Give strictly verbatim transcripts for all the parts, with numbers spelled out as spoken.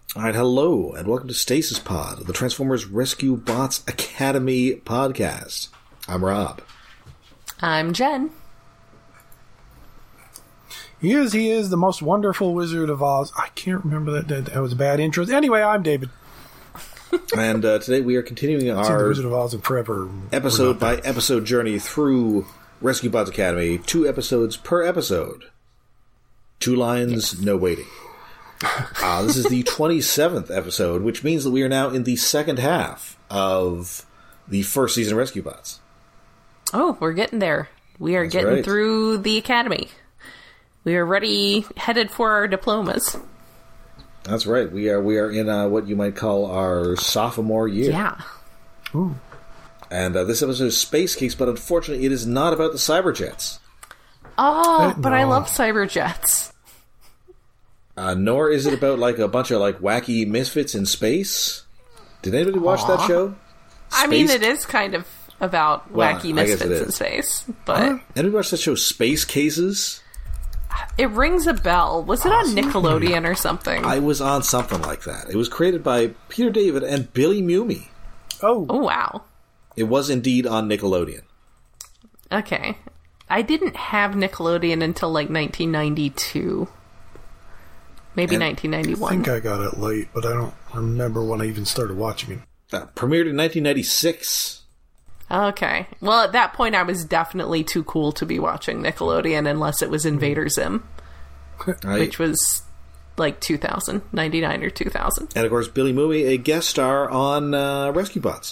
Alright, hello, and welcome to Stasis Pod, the Transformers Rescue Bots Academy podcast. I'm Rob. I'm Jen. He is, he is the most wonderful Wizard of Oz. I can't remember that. That, that was a bad intro. Anyway, I'm David. And uh, today we are continuing our Wizard of Oz and forever episode by episode journey through Rescue Bots Academy. Two episodes per episode. Two lines, yes. No waiting. Uh, this is the twenty-seventh episode, which means that we are now in the second half of the first season of Rescue Bots. Oh, we're getting there. We are That's getting right. through the academy. We are ready, headed for our diplomas. That's right. We are we are in uh, what you might call our sophomore year. Yeah. Ooh. And uh, this episode is Space Case, but unfortunately it is not about the Cyberjets. Oh, Uh, but no. I love Cyberjets. Uh, nor is it about like a bunch of like wacky misfits in space. Did anybody watch Aw. that show? I mean, Space- it is kind of about Well, wacky I guess it misfits in is. space, but Huh? Anybody watch that show Space Cases? it rings a bell. Was it on Nickelodeon or something? I was on something like that. It was created by Peter David and Billy Mumy. Oh. Oh, wow. It was indeed on Nickelodeon. Okay. I didn't have Nickelodeon until like nineteen ninety-two. Maybe And- nineteen I ninety-one. think I got it late, but I don't remember when I even started watching it. Uh, premiered in nineteen ninety-six. Okay. Well, at that point, I was definitely too cool to be watching Nickelodeon unless it was Invader Zim, Right? which was like two thousand, ninety-nine or two thousand. And of course, Billy Mumy, a guest star on uh, Rescue Bots.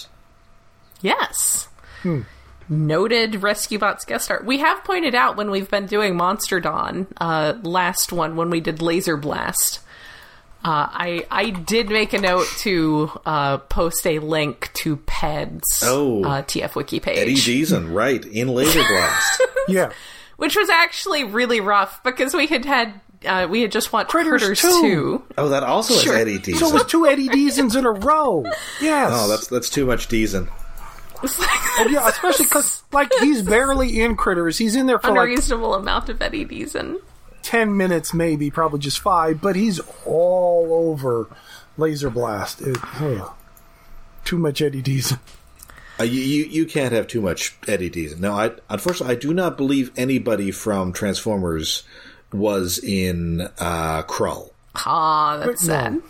Yes. Hmm. Noted Rescue Bots guest star. We have pointed out when we've been doing Monster Dawn, uh, last one, when we did Laser Blast, uh, I I did make a note to uh, post a link to P E D's Oh. uh, T F Wiki page. Eddie Deason, right, in Laser Blast. Yeah. Which was actually really rough because we had had uh, we had just watched Critters Critters, two. two. Oh, that also Sure. has Eddie Deason. So it was two Eddie Deasons in a row. Yes. Oh, that's that's too much Deason. And yeah, especially because, like, he's barely in Critters. He's in there for, like, Unreasonable amount of Eddie Deason. ten minutes, maybe, probably just five, but he's all over Laser Blast. It, ugh. Too much Eddie Deason. Uh, you, you you can't have too much Eddie Deason. No, I unfortunately I do not believe anybody from Transformers was in uh, Krull. Ah, that's No. sad.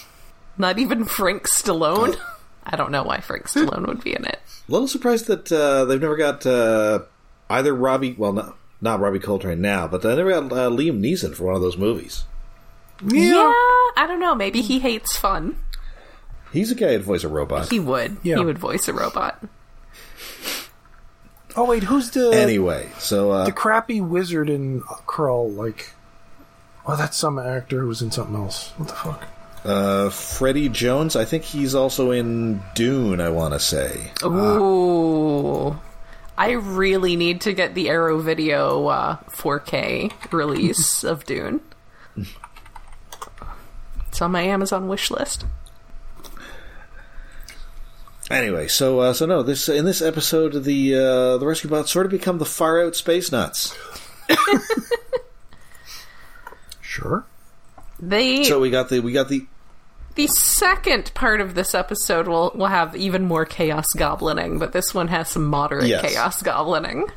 Not even Frank Stallone. I don't know why Frank Stallone would be in it. A little surprised that uh, they've never got uh, either Robbie, well, not, not Robbie Coltrane now, but they never got uh, Liam Neeson for one of those movies. Yeah. I don't know. Maybe he hates fun. He's a guy who'd voice a robot. He would. Yeah. He would voice a robot. Oh, wait, who's the Anyway, so uh, the crappy wizard in Krull? Like, oh, that's some actor who was in something else. What the fuck? uh, Freddie Jones, I think he's also in Dune, I want to say. Ooh. I really need to get the Arrow Video uh, four K release of Dune. It's on my Amazon wish list. Anyway, so uh, so no, this in this episode, the uh, the Rescue Bots sort of become the far out space nuts. Sure. They So we got the we got the The second part of this episode will will have even more chaos goblining, but this one has some moderate Yes. chaos goblining.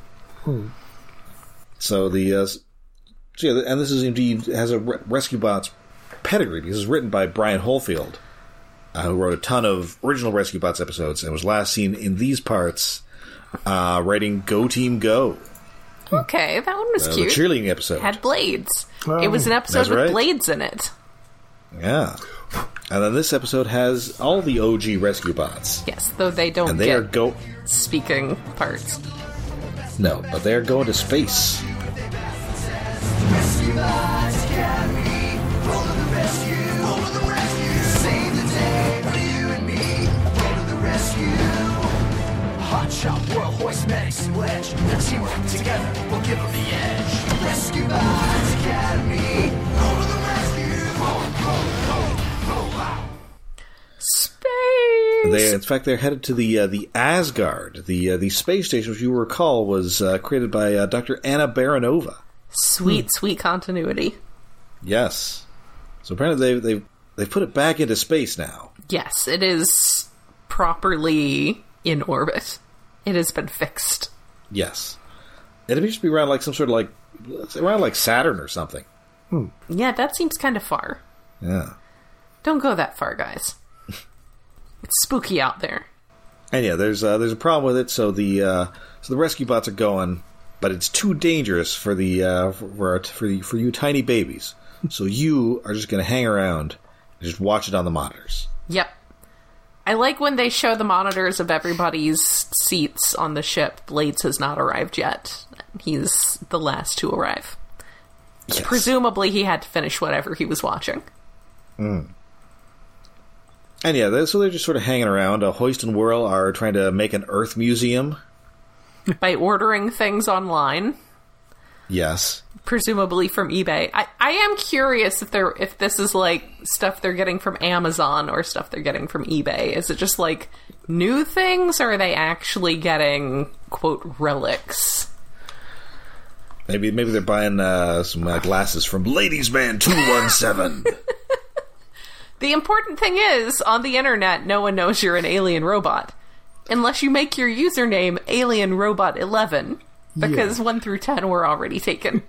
so the uh, so yeah, and this is indeed has a Re- Rescue Bots pedigree because it's written by Brian Holfield, uh, who wrote a ton of original Rescue Bots episodes and was last seen in these parts uh, writing Go Team Go, Okay, that one was uh, the cute. cheerleading episode. Had blades. Oh, it was an episode that's with right. blades in it. Yeah, and then this episode has all the O G Rescue Bots, Yes, though they don't and they get are go speaking parts. no, but they're going to space. Rescue Bots Academy, roll to the rescue, roll to the rescue, save the day for you and me, roll to the rescue. Hot shot, world hoist, medics and wedge, their teamwork together will give them the edge. Rescue Bots Academy, roll to the rescue, roll, roll, roll, roll out. Space! They, in fact, they're headed to the uh, the Asgard, the uh, the space station, which you recall was uh, created by uh, Doctor Anna Baranova. Sweet, sweet continuity. Yes. So apparently they've they've they've put it back into space now. Yes, it is properly in orbit. It has been fixed. Yes. It appears to be around like some sort of like, around like Saturn or something. Hmm. Yeah, that seems kind of far. Yeah. Don't go that far, guys. It's spooky out there. And yeah, there's uh, there's a problem with it. So the uh, so the rescue bots are going, but it's too dangerous for the uh, for for, the, for you tiny babies. So you are just going to hang around and just watch it on the monitors. Yep. I like when they show the monitors of everybody's seats on the ship. Blades has not arrived yet. He's the last to arrive. Yes. Presumably he had to finish whatever he was watching. Mm. And yeah, they're, so they're just sort of hanging around. Uh, Hoist and Whirl are trying to make an Earth museum. By ordering things online. Yes. Presumably from eBay. I, I am curious if they're if this is like stuff they're getting from Amazon or stuff they're getting from eBay. Is it just like new things, or are they actually getting, quote, relics? Maybe maybe they're buying uh, some uh, glasses from Ladies Man two one seven. The important thing is, on the internet, no one knows you're an alien robot. Unless you make your username Alien Robot eleven. Because yeah. one through ten were already taken.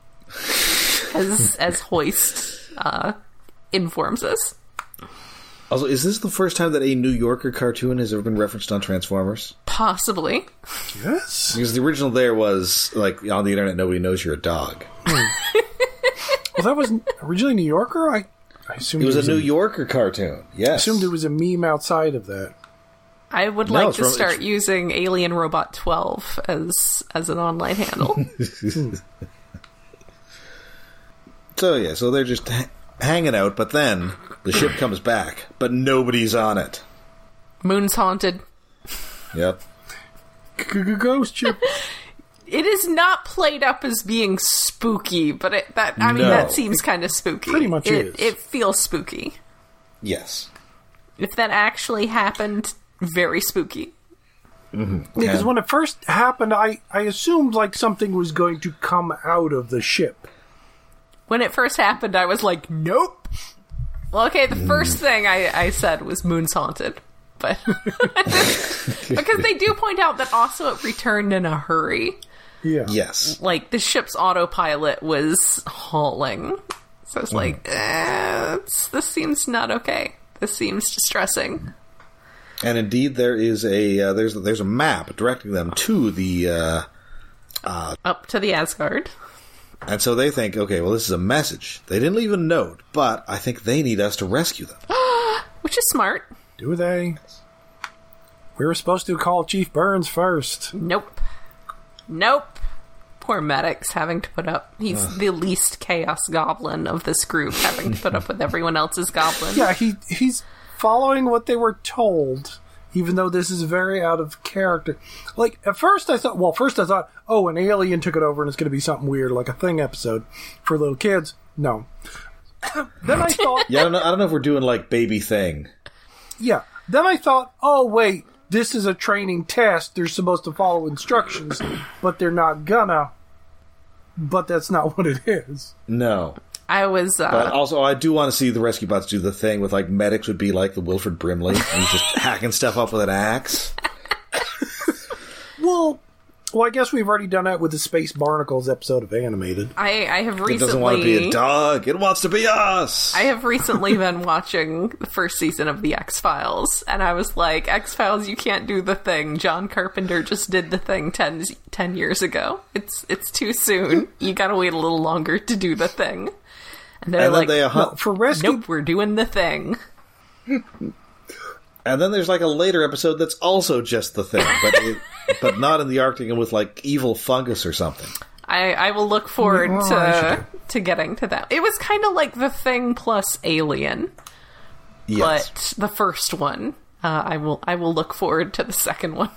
As as Hoist uh, informs us. Also, is this the first time that a New Yorker cartoon has ever been referenced on Transformers? Possibly. Yes. Because the original there was, like, on the internet, nobody knows you're a dog. Well, that was originally New Yorker? I, I assumed it was, it was a New a, Yorker cartoon, yes. I assumed it was a meme outside of that. I would No, like it's to from- start it's- using Alien Robot twelve as as an online handle. So, yeah, so they're just ha- hanging out, but then the ship comes back, but nobody's on it. Moon's haunted. Yep. Ghost ship. It is not played up as being spooky, but it, that I mean No. that seems kind of spooky. Pretty much it, is. It feels spooky. Yes. If that actually happened, very spooky. Mm-hmm. Because And- when it first happened, I, I assumed like something was going to come out of the ship. When it first happened, I was like, nope. Well, okay, the first thing I, I said was Moon's haunted. But because they do point out that also it returned in a hurry. Yeah. Yes. Like, the ship's autopilot was hauling. So it's like, eh, it's, this seems not okay. This seems distressing. And indeed, there is a uh, there's there's a map directing them to the, uh, Up to the Asgard. and so they think, okay, well, this is a message. They didn't leave a note, but I think they need us to rescue them. Which is smart. Do they? We were supposed to call Chief Burns first. Nope. Nope. Poor Maddox having to put up. He's the least chaos goblin of this group, having to put up with everyone else's goblin. Yeah, he he's following what they were told, even though this is very out of character. Like, at first I thought, well, first I thought, oh, an alien took it over and it's going to be something weird, like a Thing episode for little kids. No. Then I thought, Yeah, I don't know. I don't know if we're doing like Baby Thing. yeah. Then I thought, oh, wait, this is a training test. They're supposed to follow instructions, but they're not gonna. But that's not what it is. No. I was, uh, But also, I do want to see the rescue bots do the thing with, like, medics would be like the Wilfred Brimley. And he's just hacking stuff up with an axe. Well, well, I guess we've already done that with the Space Barnacles episode of Animated. I, I have It recently... doesn't want to be a dog. It wants to be us. I have recently been watching the first season of The X-Files, and I was like, X-Files, you can't do the thing. John Carpenter just did the thing ten, ten years ago. It's it's too soon. You gotta wait a little longer to do the thing. And they're And then like, they, uh, No, for rescue, nope, we're doing the thing. And then there's like a later episode that's also just the thing, but it, but not in the Arctic and with like evil fungus or something. I, I will look forward Oh, I to to getting to that. It was kind of like the thing plus Alien, Yes. but the first one. Uh, I will I will look forward to the second one.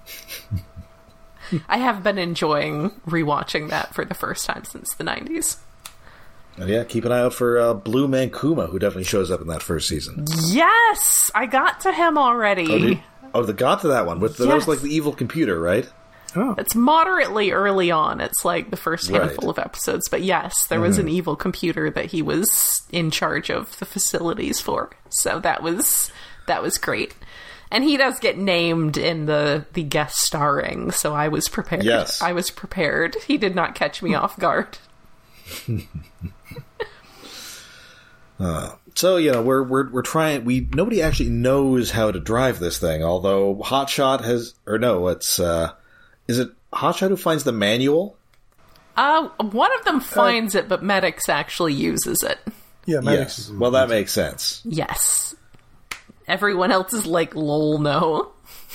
I have been enjoying rewatching that for the first time since the nineties. And yeah, keep an eye out for uh, Blue Mankuma, who definitely shows up in that first season. Yes, I got to him already. Oh, did, oh, they got to that one. With the, That was Yes. like the evil computer, right? Oh. It's moderately early on. It's like the first handful Right. of episodes. But yes, there was an evil computer that he was in charge of the facilities for. So that was that was great. And he does get named in the, the guest starring, so I was prepared. Yes. I was prepared. He did not catch me off guard. uh, so, you know, we're, we're, we're trying, we, nobody actually knows how to drive this thing, although Hotshot has, or no, it's, uh, is it Hotshot who finds the manual? Uh, one of them finds it, but Medics actually uses it. Yeah, Maddox Yes. is- Well, that makes sense. Yes. Everyone else is like, lol, no.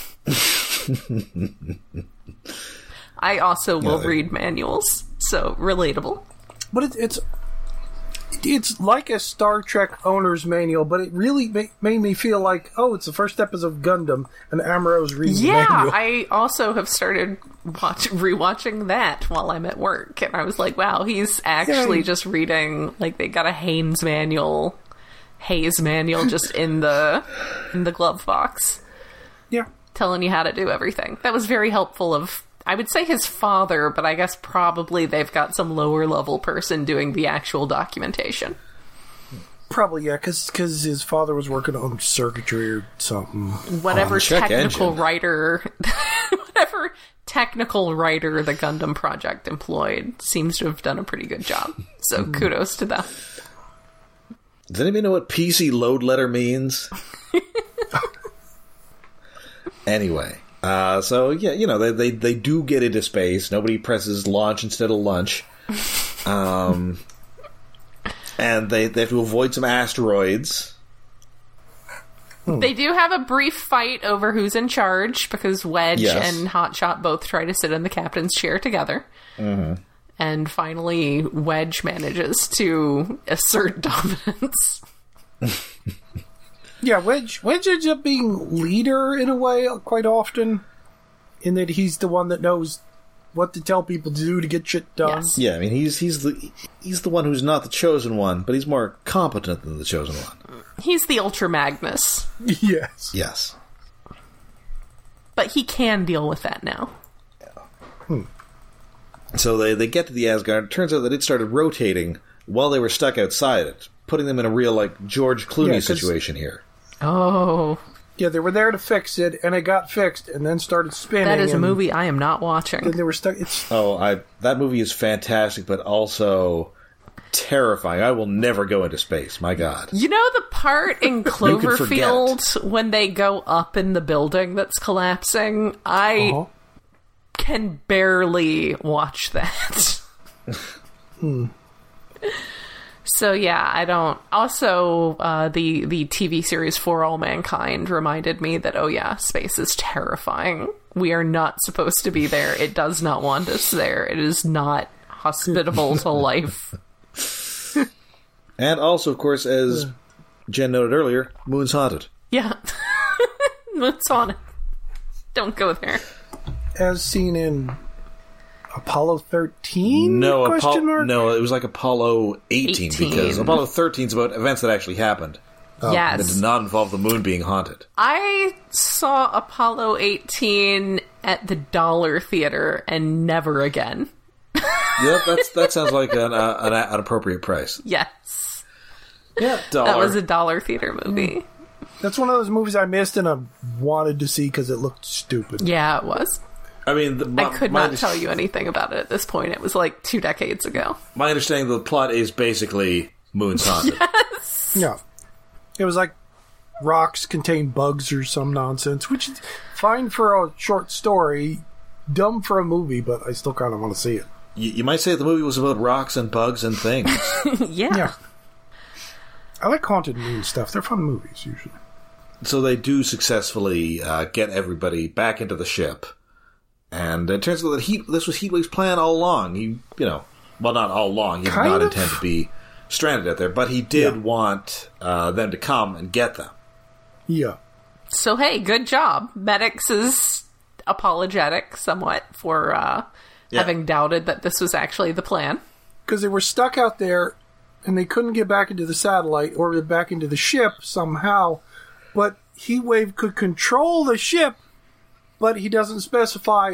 I also will Yeah, they- read manuals, so relatable. But it, it's it's like a Star Trek owner's manual, but it really ma- made me feel like, oh, it's the first episode of Gundam, and Amuro's reading the Yeah, manual. I also have started watch rewatching that while I'm at work, and I was like, wow, he's actually Yay. just reading, like, they got a Haynes manual, Hayes manual just in the in the glove box, Yeah. telling you how to do everything. That was very helpful of, I would say his father, but I guess probably they've got some lower level person doing the actual documentation. Probably, yeah, because his father was working on circuitry or something. Whatever Oh, check technical engine. writer, whatever technical writer the Gundam project employed seems to have done a pretty good job. So kudos to them. Does anybody know what P C load letter means? Anyway, uh, so yeah, you know, they, they they do get into space. Nobody presses launch instead of lunch. Um, and they, they have to avoid some asteroids. They do have a brief fight over who's in charge because Wedge Yes. and Hotshot both try to sit in the captain's chair together. Mm-hmm. And finally, Wedge manages to assert dominance. Yeah, Wedge Wedge ends up being leader in a way quite often, in that he's the one that knows what to tell people to do to get shit done. Yes. Yeah, I mean he's he's the he's the one who's not the chosen one, but he's more competent than the chosen one. He's the Ultra Magnus, Yes. Yes. but he can deal with that now. So they, they get to the Asgard. It turns out that it started rotating while they were stuck outside it, putting them in a real, like, George Clooney Yeah, 'cause- situation here. Oh, Yeah, they were there to fix it, and it got fixed, and then started spinning. that is a and movie I am not watching. Then they were stuck. It's Oh, I that movie is fantastic, but also terrifying. I will never go into space. My God. You know the part in can Cloverfield when they go up in the building that's collapsing? I uh-huh. can barely watch that. Hmm. So yeah, I don't. Also, uh, the the T V series For All Mankind reminded me that oh yeah, space is terrifying. We are not supposed to be there. It does not want us there. It is not hospitable to life. And also, of course, as Jen noted earlier, Moon's haunted. Yeah, Moon's on it. Don't go there. as seen in Apollo thirteen? No, question Apollo, mark? no, it was like Apollo eighteen, eighteen. because Apollo thirteen is about events that actually happened. That Yes. did not involve the moon being haunted. I saw Apollo eighteen at the Dollar Theater and never again. Yep, that's that sounds like an, uh, an, an appropriate price. Yes. Yeah, dollar. That was a Dollar Theater movie. That's one of those movies I missed and I wanted to see because it looked stupid. Yeah, it was. I mean, the, my, I could my not tell you anything about it at this point. It was like two decades ago. My understanding of the plot is basically Moon's haunted. Yeah. It was like rocks contain bugs or some nonsense, which is fine for a short story, dumb for a movie, but I still kind of want to see it. You, you might say the movie was about rocks and bugs and things. Yeah. Yeah. I like haunted moon stuff. They're fun movies, usually. So they do successfully uh, get everybody back into the ship. And it turns out that he, this was Heatwave's plan all along. He, you know, well, not all along. He did Kind not of. intend to be stranded out there, but he did Yeah. want uh, them to come and get them. Yeah. So, hey, good job. Medics is apologetic somewhat for uh, Yeah. having doubted that this was actually the plan. Because they were stuck out there and they couldn't get back into the satellite or get back into the ship somehow. But Heatwave could control the ship, but he doesn't specify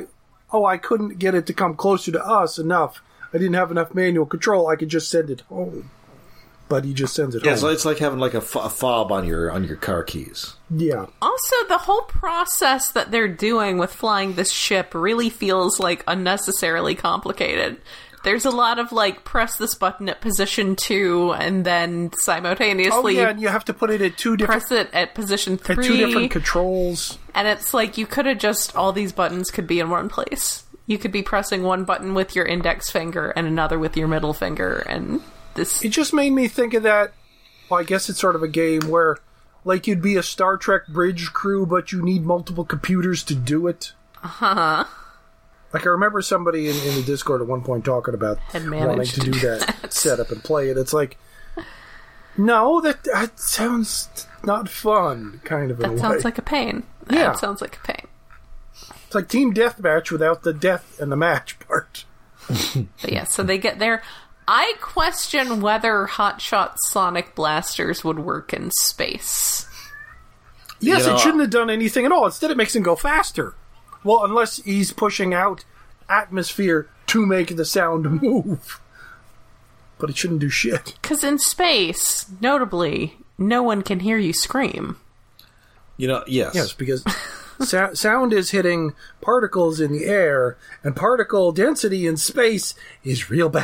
oh, I couldn't get it to come closer to us enough. I didn't have enough manual control. I could just send it home. But he just sends it Yeah, home. so it's like having like a, f- a fob on your on your car keys. Yeah. Also, the whole process that they're doing with flying this ship really feels like unnecessarily complicated. There's a lot of like press this button at position two and then simultaneously Oh yeah, and you have to put it at two different press it at position at three. two different controls. And it's like you could have just all these buttons could be in one place. You could be pressing one button with your index finger and another with your middle finger, and this It just made me think of that. Well, I guess it's sort of a game where, like, you'd be a Star Trek bridge crew, but you need multiple computers to do it. uh-huh. Like, I remember somebody in, in the Discord at one point talking about Had wanting managed to to do do that, that. setup and play it. It's like, no, that, that sounds not fun, kind of in a That way. sounds like a pain. Yeah. That sounds like a pain. It's like Team Deathmatch without the death and the match part. But yeah, so they get there. I question whether Hotshot Sonic Blasters would work in space. Yes, You know, it shouldn't have done anything at all. Instead, it makes him go faster. Well, unless he's pushing out atmosphere to make the sound move. But it shouldn't do shit. Because in space, notably, no one can hear you scream. You know, yes. Yes, because so- sound is hitting particles in the air, and particle density in space is real bad.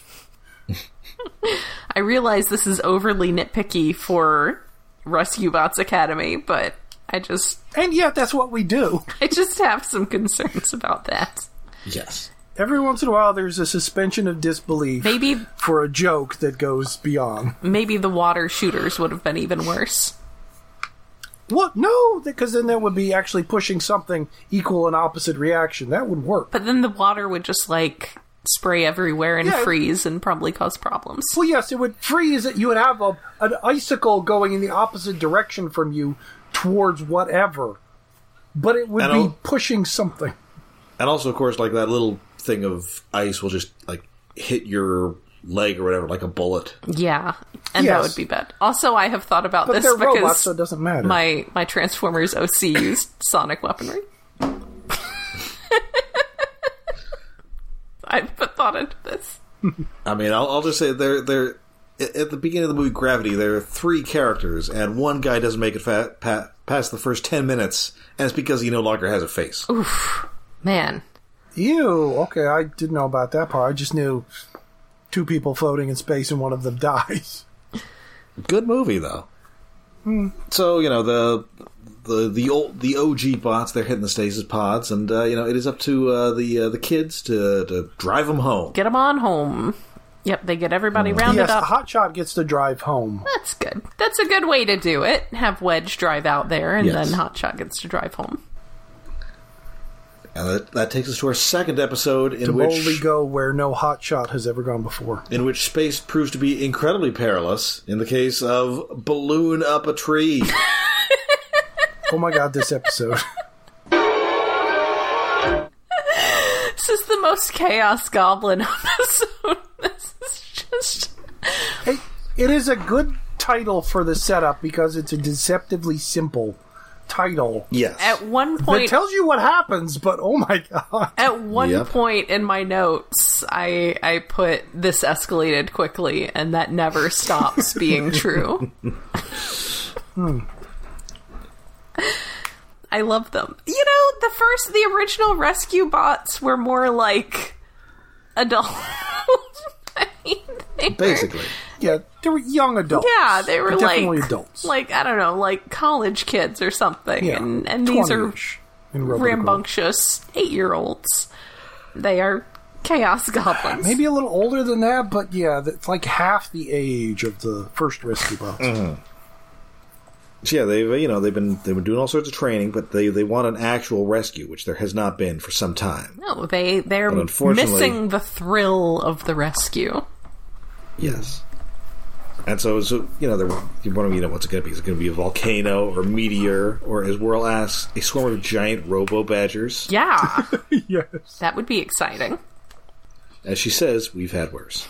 I realize this is overly nitpicky for Rescue Bots Academy, but I just And yet, that's what we do. I just have some concerns about that. Yes. Every once in a while, there's a suspension of disbelief Maybe for a joke that goes beyond. maybe the water shooters would have been even worse. What? No, because then that would be actually pushing something equal and opposite reaction. That would work. But then the water would just like spray everywhere and Yeah. freeze and probably cause problems. Well, yes, it would freeze it. You would have a, an icicle going in the opposite direction from you towards whatever. But it would And be I'll- pushing something. And also, of course, like that little thing of ice will just like hit your leg or whatever, like a bullet. Yeah, and that Yes. would be bad. Also, I have thought about But this they're because robots, so it doesn't matter. my my Transformers O C used sonic weaponry. I put thought into this. I mean, I'll, I'll just say they're they're at the beginning of the movie Gravity. There are three characters, and one guy doesn't make it fa- pa- past the first ten minutes, and it's because he no longer has a face. Man, Ew, okay, I didn't know about that part. I just knew two people floating in space and one of them dies. Good movie though. So you know the the the old the O G bots, they're hitting the stasis pods, and uh, you know it is up to uh, the uh, the kids to to drive them home. get them on home. Yep, they get everybody rounded Yes, up. Hotshot gets to drive home. That's good. That's a good way to do it. Have Wedge drive out there, and Yes. then Hotshot gets to drive home. And that, that takes us to our second episode, in To boldly which go where no Hotshot has ever gone before. in which space proves to be incredibly perilous. In the case of balloon up a tree. Oh my god, this episode. This is the most Chaos Goblin episode. This is just... Hey, it is a good title for the setup because it's a deceptively simple title. Yes. At one It point... tells you what happens, but oh my god. At one Yep. point in my notes, I I put this escalated quickly, and that never stops being true. I love them. You know, the first, the original Rescue Bots were more like adult. I mean, they were- Basically. Yeah, they were young adults. yeah, they were Definitely like adults. like I don't know, like college kids or something. Yeah, and and these are twenty-ish in Robocop. rambunctious eight-year-olds. They are Chaos Goblins. Maybe a little older than that, but yeah, it's like half the age of the first Rescue Bots. So yeah, they've you know they've been they've been doing all sorts of training, but they they want an actual rescue, which there has not been for some time. No, they they're But unfortunately- missing the thrill of the rescue. Yes. And so, so you know, they're you wondering, you know, what's it going to be? Is it going to be a volcano or a meteor, or as Whirl asks, a swarm of giant robo badgers? Yeah, Yes. that would be exciting. As she says, we've had worse.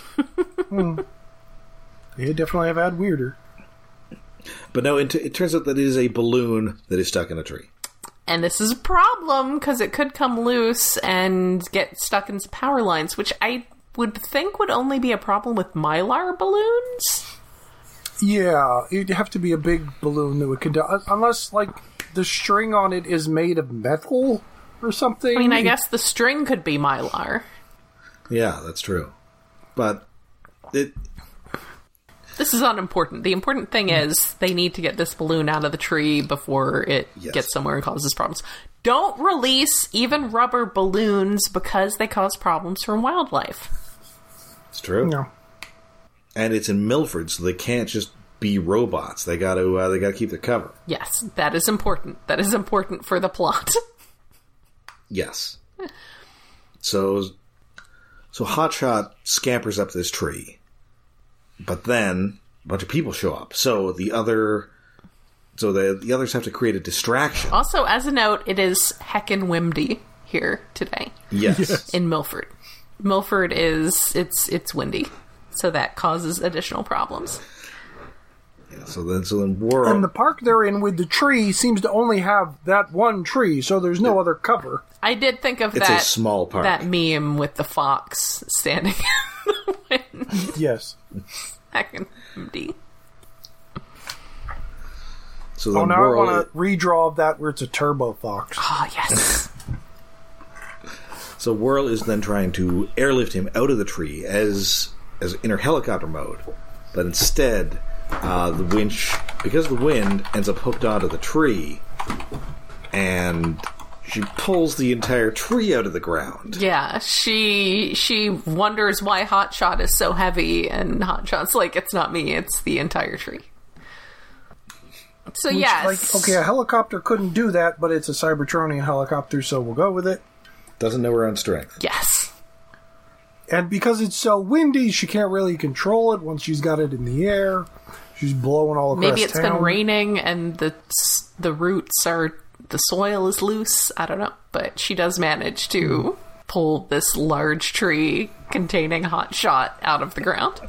They definitely have had weirder. But no, it, it turns out that it is a balloon that is stuck in a tree. And this is a problem because it could come loose and get stuck in some power lines, which I would think would only be a problem with Mylar balloons. Yeah, it'd have to be a big balloon that would conduct, unless like the string on it is made of metal or something. I mean, I guess the string could be Mylar. Yeah, that's true. But it... This is unimportant. The important thing is they need to get this balloon out of the tree before it Yes. gets somewhere and causes problems. Don't release even rubber balloons because they cause problems for wildlife. It's true. No. And it's in Milford, so they can't just be robots. They got to uh, they got to keep their cover. Yes, that is important. That is important for the plot. Yes. So, so Hotshot scampers up this tree, but then a bunch of people show up. So the other, so the the others have to create a distraction. Also, as a note, it is heckin' windy here today Yes. Yes. in Milford. Milford is it's it's windy, so that causes additional problems. Yeah, so then, so then we're And the park they're in with the tree seems to only have that one tree, so there's no other cover. I did think of It's that a small park. that meme with the fox standing in the wind. Yes. Heckin' windy. so then Oh, now I Whirl- want a redraw of that where it's a turbo fox. Oh, yes. So Whirl is then trying to airlift him out of the tree as as in her helicopter mode, but instead, uh, the winch, because the wind, ends up hooked onto the tree, and she pulls the entire tree out of the ground. Yeah, she she wonders why Hotshot is so heavy, and Hotshot's like, it's not me, it's the entire tree. So Which, yes. Like, okay, a helicopter couldn't do that, but it's a Cybertronian helicopter, so we'll go with it. Doesn't know her own strength. Yes. And because it's so windy, she can't really control it once she's got it in the air. She's blowing all across Maybe it's town. been raining and the the roots are, the soil is loose. I don't know. But she does manage to pull this large tree containing Hotshot out of the ground.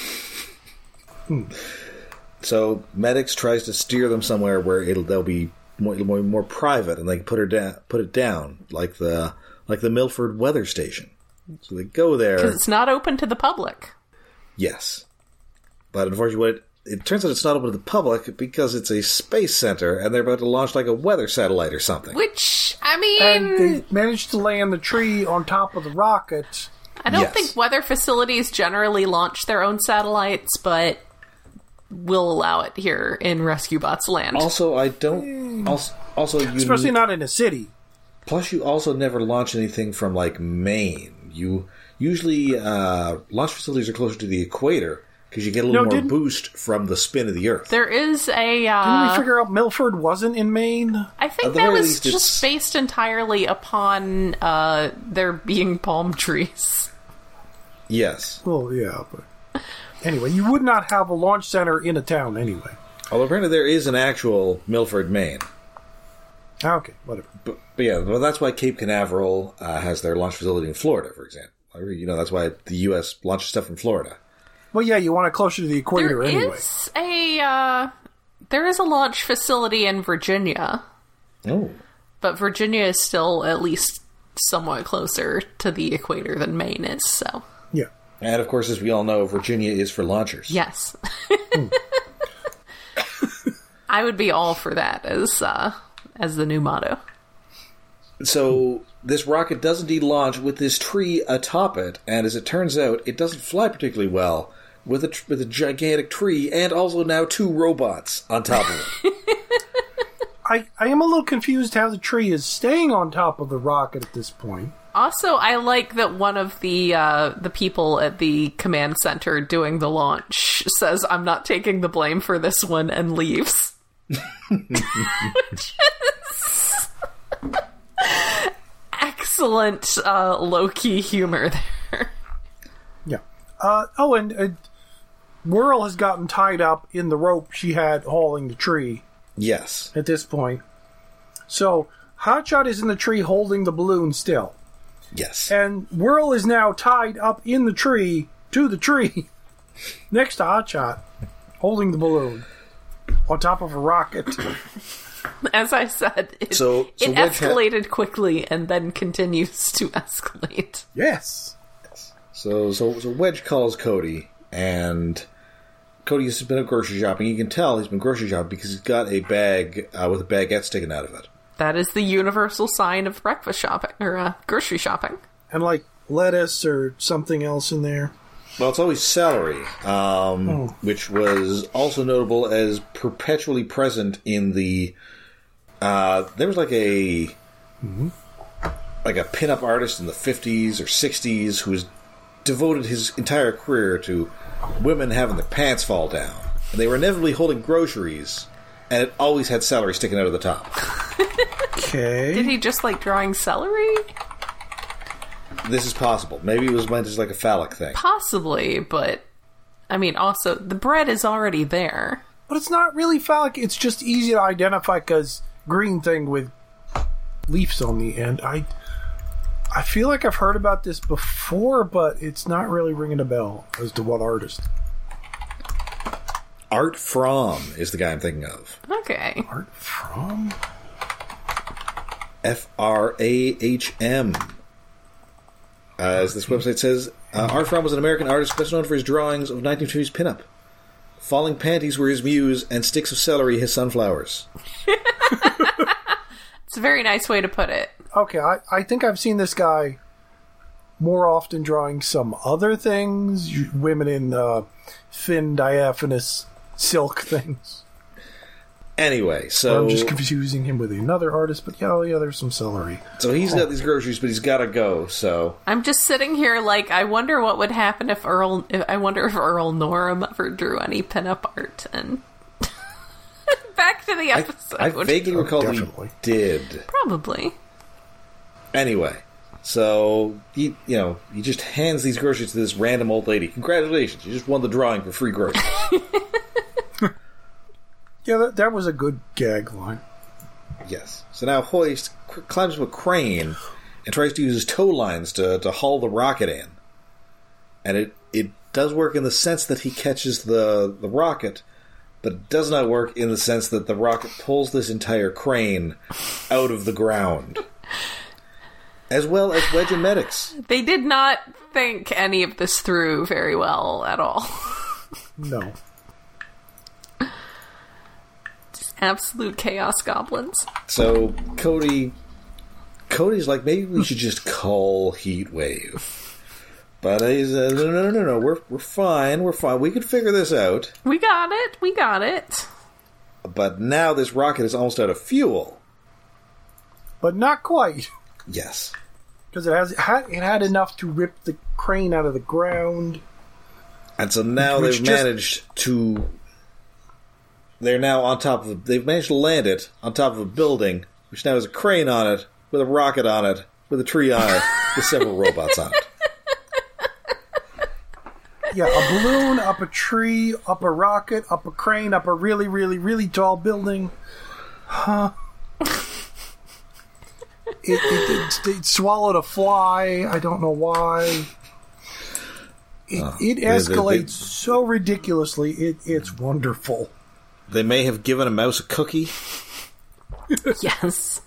So Medics tries to steer them somewhere where it'll they'll be more, more, more private, and they can put her down, put it down like the like the Milford weather station. So they go there. Because it's not open to the public. Yes. But unfortunately, it, it turns out it's not open to the public because it's a space center and they're about to launch like a weather satellite or something. Which, I And mean, they managed to land the tree on top of the rocket. I don't Yes. think weather facilities generally launch their own satellites, but we'll allow it here in Rescue Bots land. Also, I don't. Also, also you Especially need- not in a city. Plus, you also never launch anything from like Maine. You usually uh, launch facilities are closer to the equator because you get a little No, more didn't- boost from the spin of the Earth. There is a... Uh, Didn't we figure out Milford wasn't in Maine? I think At the that very was least, just it's- based entirely upon uh, there being palm trees. Yes. Well, yeah, but anyway, you would not have a launch center in a town anyway. Although apparently there is an actual Milford, Maine. Okay, whatever. But, but yeah, well, that's why Cape Canaveral uh, has their launch facility in Florida, for example. You know, that's why the U S launches stuff from Florida. Well, yeah, you want it closer to the equator There anyway. is a uh, there is a launch facility in Virginia, Oh. but Virginia is still at least somewhat closer to the equator than Maine is. So Yeah. And of course, as we all know, Virginia is for launchers. yes, I would be all for that as uh, as the new motto. So this rocket does indeed launch with this tree atop it, and as it turns out, it doesn't fly particularly well with a tr- with a gigantic tree and also now two robots on top of it. I, I am a little confused how the tree is staying on top of the rocket at this point. Also, I like that one of the uh, the people at the command center doing the launch says, "I'm not taking the blame for this one," and leaves. Which is excellent uh, low-key humor there. Yeah. Uh, oh, and uh, Whirl has gotten tied up in the rope she had hauling the tree Yes. at this point. So Hotshot is in the tree holding the balloon still. Yes. And Whirl is now tied up in the tree to the tree next to Hotshot holding the balloon on top of a rocket. As I said, it, So- so it Wedge ha- escalated quickly and then continues to escalate. Yes. So, so, so Wedge calls Cody, and Cody has been out grocery shopping. You can tell he's been grocery shopping because he's got a bag uh, with a baguette sticking out of it. That is the universal sign of breakfast shopping, or uh, grocery shopping. And like lettuce or something else in there. Well, it's always celery, um, Oh. which was also notable as perpetually present in the. Uh, there was like a like a pinup artist in the fifties or sixties who was devoted his entire career to women having their pants fall down, and they were inevitably holding groceries, and it always had celery sticking out of the top. Okay. Did he just like drawing celery? This is possible. Maybe it was meant as like a phallic thing. Possibly, but I mean, also the bread is already there. But it's not really phallic. It's just easy to identify because green thing with leaves on the end. I I feel like I've heard about this before, but it's not really ringing a bell as to what artist. Art Fromm is the guy I'm thinking of. Okay. Art from? F R A H M. Uh, as this website says, uh, Art Fromm was an American artist best known for his drawings of nineteen fifties pinup. Falling panties were his muse, and sticks of celery his sunflowers. It's a very nice way to put it. Okay, I, I think I've seen this guy more often drawing some other things. you- Women in uh, thin, diaphanous silk things. Anyway, so I'm just confusing him with another artist, but yeah, oh yeah, there's some celery. so he's got these groceries, but he's got to go. So I'm just sitting here like, I wonder what would happen if Earl, if, I wonder if Earl Norm ever drew any pinup art. And back to the I, episode. I vaguely recall that definitely. he did. Probably. Anyway, so he, you know, he just hands these groceries to this random old lady. Congratulations, you just won the drawing for free groceries. Yeah, that, that was a good gag line. Yes. So now Hoist c- climbs to a crane and tries to use his tow lines to, to haul the rocket in. And it, it does work in the sense that he catches the, the rocket, but it does not work in the sense that the rocket pulls this entire crane out of the ground. As well as Wedge and Medics. They did not think any of this through very well at all. No. Absolute chaos goblins. So Cody, Cody's like, maybe we should just call Heatwave. But he's uh, no, no, no, no, we're we're fine, we're fine. We can figure this out. We got it. We got it. But now this rocket is almost out of fuel. But not quite. Yes. Because it has it had, it had enough to rip the crane out of the ground. And so now Which they've just- managed to. They're now on top of. They've managed to land it on top of a building, which now has a crane on it, with a rocket on it, with a tree on it, with several robots on it. Yeah, a balloon, up a tree, up a rocket, up a crane, up a really, really, really tall building. Huh. It, it, it, it swallowed a fly. I don't know why. It, Oh, it they- they- escalates they- so ridiculously. It, it's wonderful. They may have given a mouse a cookie. Yes.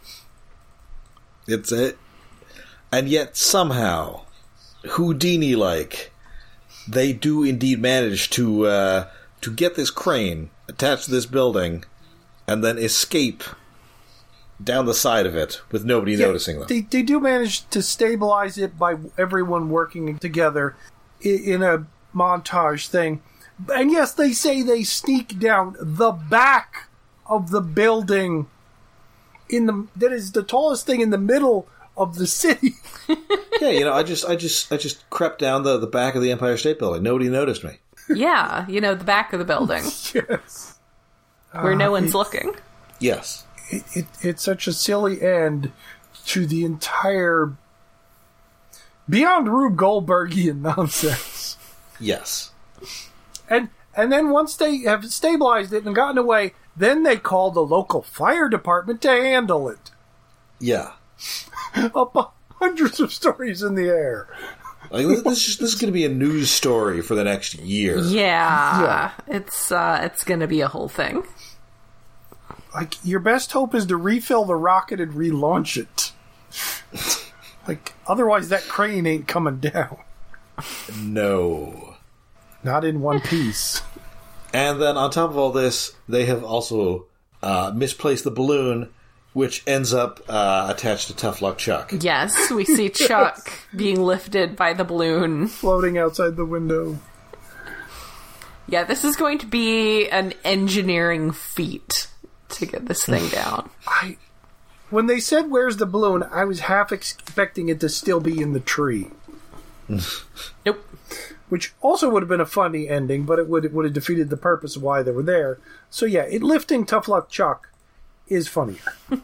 It's it, and yet somehow, Houdini-like, they do indeed manage to uh, to get this crane attached to this building, and then escape down the side of it with nobody Yeah, noticing them. They, they do manage to stabilize it by everyone working together in, in a montage thing. And yes, they say they sneak down the back of the building in the that is the tallest thing in the middle of the city. Yeah, you know, I just, I just, I just crept down the, the back of the Empire State Building. Nobody noticed me. Yeah, you know, the back of the building Yes. where no Uh, one's it- looking. Yes. It, it, it's such a silly end to the entire beyond Rube Goldbergian nonsense. Yes. And and then once they have stabilized it and gotten away, then they call the local fire department to handle it. Yeah. Up hundreds of stories in the air. Like, this is, this is going to be a news story for the next year. Yeah, Yeah. it's uh, it's gonna be a whole thing. Like, your best hope is to refill the rocket and relaunch it. Like, otherwise that crane ain't coming down. No. Not in one piece. And then on top of all this, they have also uh, misplaced the balloon, which ends up uh, attached to Tough Luck Chuck. Yes, we see Chuck being lifted by the balloon. Floating outside the window. Yeah, this is going to be an engineering feat to get this thing down. I, when they said, "Where's the balloon?" I was half expecting it to still be in the tree. Nope. Which also would have been a funny ending, but it would it would have defeated the purpose of why they were there. So yeah, it lifting Tough Luck Chuck is funnier.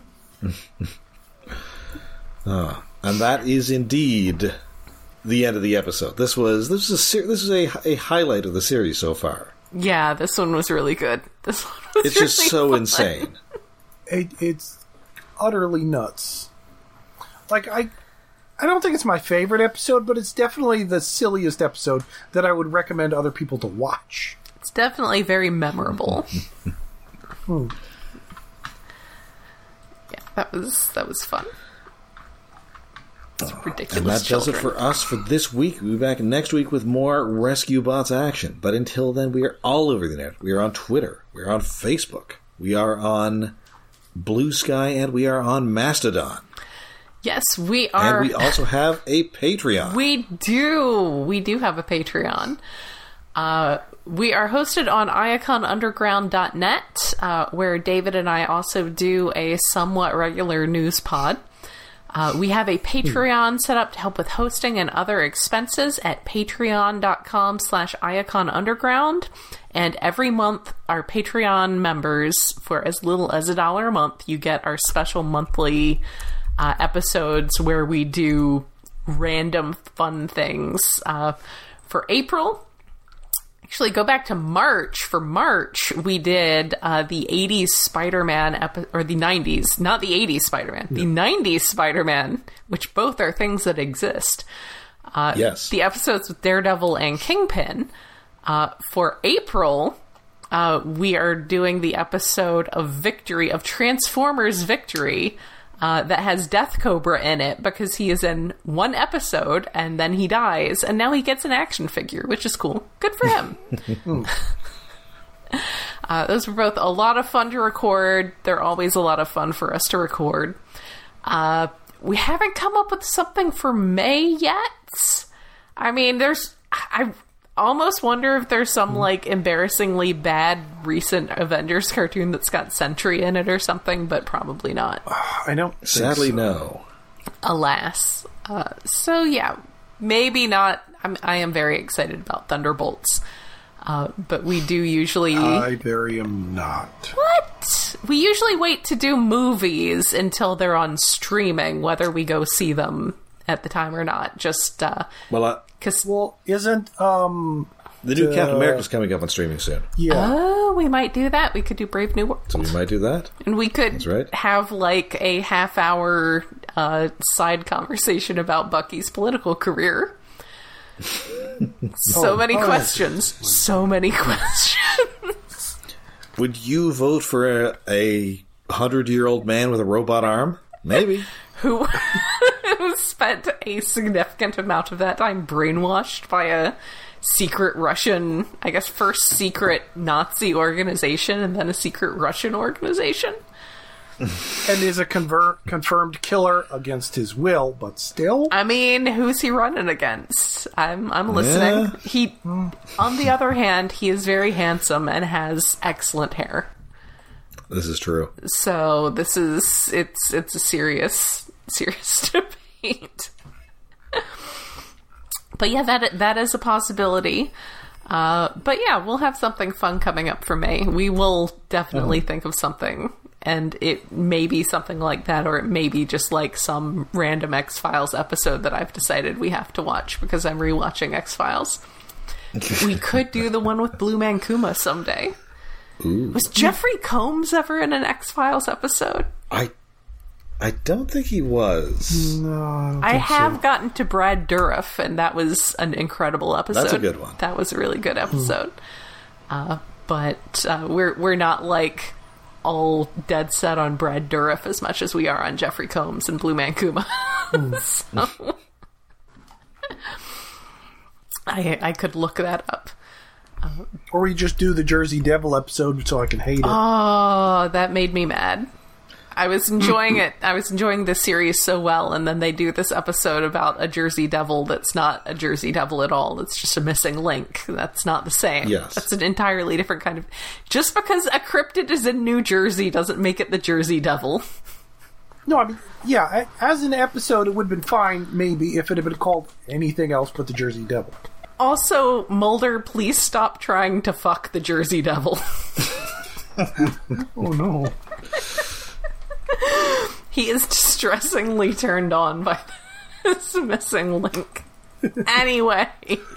uh, and that is indeed the end of the episode. This was this was a ser- this is a a highlight of the series so far. Yeah, this one was really good. This one was It's really just so fun. insane. It, it's utterly nuts. Like, I I don't think it's my favorite episode, but it's definitely the silliest episode that I would recommend other people to watch. It's definitely very memorable. Hmm. Yeah, that was that was fun. It's ridiculous. And that does it children. for us for this week. We'll be back next week with more Rescue Bots action. But until then, we are all over the net. We are on Twitter. We are on Facebook. We are on Blue Sky, and we are on Mastodon. Yes, we are. And we also have a Patreon. We do. We do have a Patreon. Uh, we are hosted on iacon underground dot net, uh, where David and I also do a somewhat regular news pod. Uh, we have a Patreon set up to help with hosting and other expenses at patreon.com slash iaconunderground. And every month, our Patreon members, for as little as a dollar a month, you get our special monthly uh, episodes where we do random fun things. Uh, for April... Actually, go back to March. For March, we did uh, the eighties Spider-Man, epi- or the nineties, not the eighties Spider-Man, the nineties Spider-Man, which both are things that exist. Uh, yes. The episodes with Daredevil and Kingpin. Uh, for April, uh, we are doing the episode of Victory, of Transformers Victory, Uh, that has Death Cobra in it because he is in one episode and then he dies and now he gets an action figure, which is cool. Good for him. uh, those were both a lot of fun to record. They're always a lot of fun for us to record. Uh, we haven't come up with something for May yet. I mean, there's... I almost wonder if there's some, like, embarrassingly bad recent Avengers cartoon that's got Sentry in it or something, but probably not. I don't think Sadly, so. no. Alas. Uh, so, yeah, maybe not. I'm, I am very excited about Thunderbolts. Uh, but we do usually... I very am not. What? We usually wait to do movies until they're on streaming, whether we go see them at the time or not. Just, uh... Well, uh, Cause, Well, isn't, um... the new uh, Captain America's coming up on streaming soon. Yeah. oh, we might do that. We could do Brave New World. So we might do that. And we could That's right. have, like, a half-hour uh, side conversation about Bucky's political career. so Oh, many oh, questions. So many questions. Would you vote for a, a hundred-year-old man with a robot arm? Maybe. Who who spent a significant amount of that time brainwashed by a secret Russian, I guess, first secret Nazi organization and then a secret Russian organization. And is a conver- confirmed killer against his will, but still. I mean, who's he running against? I'm I'm listening. Yeah. He, on the other hand, he is very handsome and has excellent hair. This is true. So this is it's it's a serious serious debate. But yeah, that that is a possibility. Uh, but yeah, we'll have something fun coming up for May. We will definitely think of something, and it may be something like that, or it may be just like some random X-Files episode that I've decided we have to watch because I'm rewatching X-Files. We could do the one with Blue Man Kuma someday. Ooh. Was Jeffrey Combs ever in an X-Files episode? I I don't think he was. No, I, don't I think have so. gotten to Brad Dourif, and that was an incredible episode. That's a good one. That was a really good episode. Uh, but uh, we're we're not like all dead set on Brad Dourif as much as we are on Jeffrey Combs and Blue Man Kuma. So I I could look that up. Or we just do the Jersey Devil episode so I can hate it. Oh, that made me mad. I was enjoying it. I was enjoying this series so well, and then they do this episode about a Jersey Devil that's not a Jersey Devil at all. It's just a missing link. That's not the same. Yes. That's an entirely different kind of... Just because a cryptid is in New Jersey doesn't make it the Jersey Devil. No, I mean, yeah, as an episode, it would have been fine, maybe, if it had been called anything else but the Jersey Devil. Also, Mulder, please stop trying to fuck the Jersey Devil. Oh, no. He is distressingly turned on by this missing link. Anyway,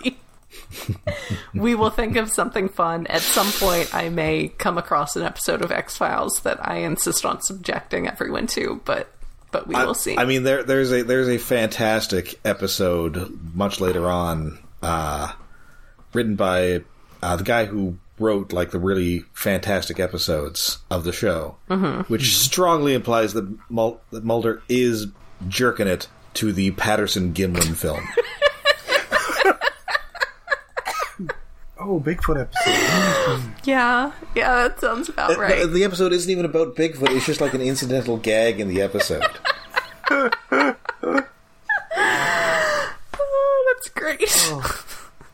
we will think of something fun. At some point, I may come across an episode of X-Files that I insist on subjecting everyone to, but but we I, will see. I mean, there, there's a there's a fantastic episode much later on, uh, written by uh, the guy who wrote like the really fantastic episodes of the show, mm-hmm. which mm-hmm. strongly implies that, Mul- that Mulder is jerking it to the Patterson-Gimlin film. Oh, Bigfoot episode. yeah, yeah, that sounds about right. The, the episode isn't even about Bigfoot, it's just like an incidental gag in the episode. Oh, that's great. Oh.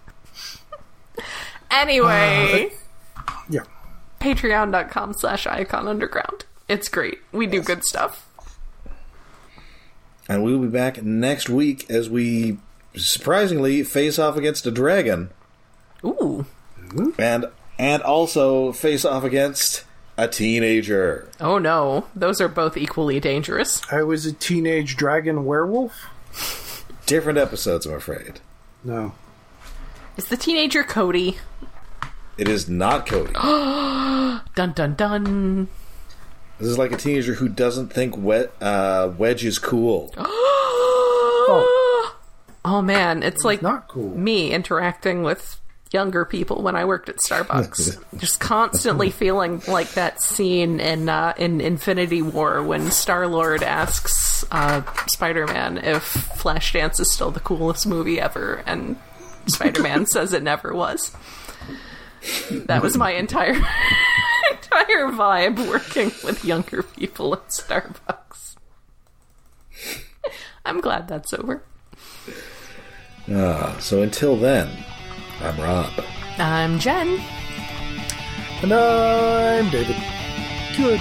Anyway, uh, yeah. Patreon.com slash Icon Underground. It's great. We do good stuff. And we'll be back next week as we surprisingly face off against a dragon. Ooh. And and also face off against a teenager. Oh no, those are both equally dangerous. I was a teenage dragon werewolf? Different episodes, I'm afraid. No. Is the teenager Cody? It is not Cody. Dun dun dun. This is like a teenager who doesn't think we- uh, Wedge is cool. oh. oh man, it's like not cool. Me interacting with younger people when I worked at Starbucks. Just constantly feeling like that scene in uh, in Infinity War when Star-Lord asks uh, Spider-Man if Flashdance is still the coolest movie ever, and Spider-Man says it never was. That was my entire entire vibe working with younger people at Starbucks. I'm glad that's over. Uh, so until then, I'm Rob. I'm Jen. And I'm David. Good.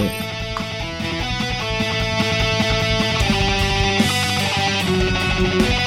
Okay.